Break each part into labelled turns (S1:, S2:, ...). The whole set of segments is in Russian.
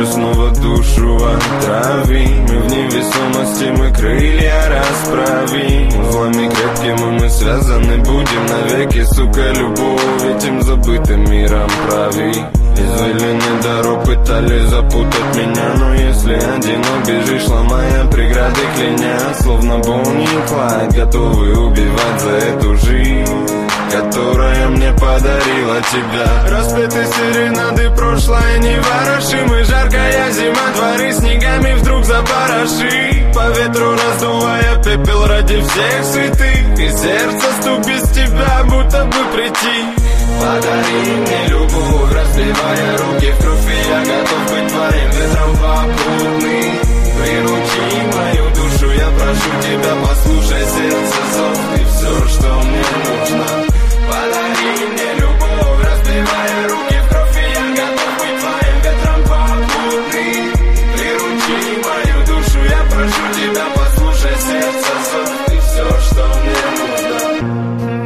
S1: же снова душу отрави. Мы в невесомости, мы крылья расправи. Узлами крепкими мы связаны будем навеки, сука, любовь этим забытым миром прави. Извилины дорог пытались запутать меня, но если одинок бежишь, ломая преграды, кляня, словно Бонни и Клайд, готовы убивать за эту жизнь, которая мне подарила тебя. Распеты серенады, прошлое не ворошим, и жаркая зима, дворы снегами вдруг запороши. По ветру раздувая пепел ради всех святых, и сердце стук без тебя, будто бы прийти. Подари мне любовь, разбивая руки в кровь, и я готов быть твоим ветром попутный. Приручи мою душу, я прошу тебя, послушай сердце зов, ты все, что мне нужно. Подари мне любовь, разбивая руки в кровь, и я готов быть твоим ветром попутный. Приручи мою душу, я прошу тебя, послушай сердце зов, ты все, что мне нужно.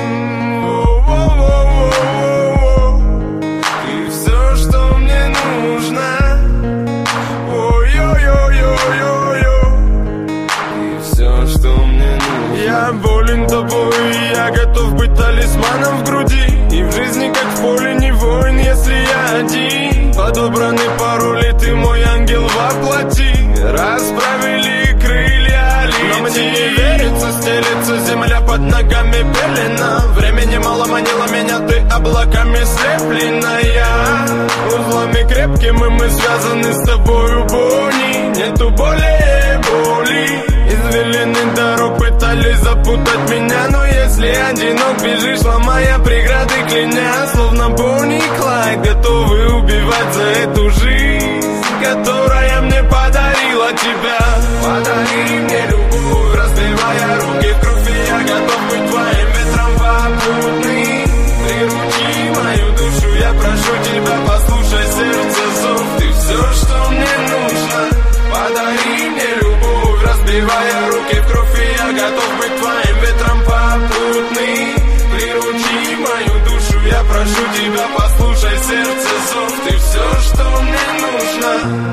S1: Я болен тобой, и я готов быть талисманом в груди. И в жизни, как в поле, не воин, если я один. Подобраны пароли, ты мой ангел воплоти. Расправили крылья, лети. Но мне не верится, стелется земля под ногами пелена. Времени мало манило меня, ты облаками слепленная. Узлами крепкими мы связаны с тобою, Бонни. Нету более боли. Извилины дорог пытались запутать меня, но если одинок бежишь, ломая преграды, кляня, словно Бонни и Клайд, готовы убивать за эту жизнь, которая мне подарила тебя. Подари мне любовь, разбивая руки в кровь, и я готов быть твоим ветром попутный. Приручи мою душу, я прошу тебя, послушай сердце зов, ты все, что мне нужно. Подари мне любовь, разбивая руки в кровь, и я готов быть твоим ветром попутный. Приручи мою душу, я прошу тебя, послушай сердце зов, ты все, что мне нужно.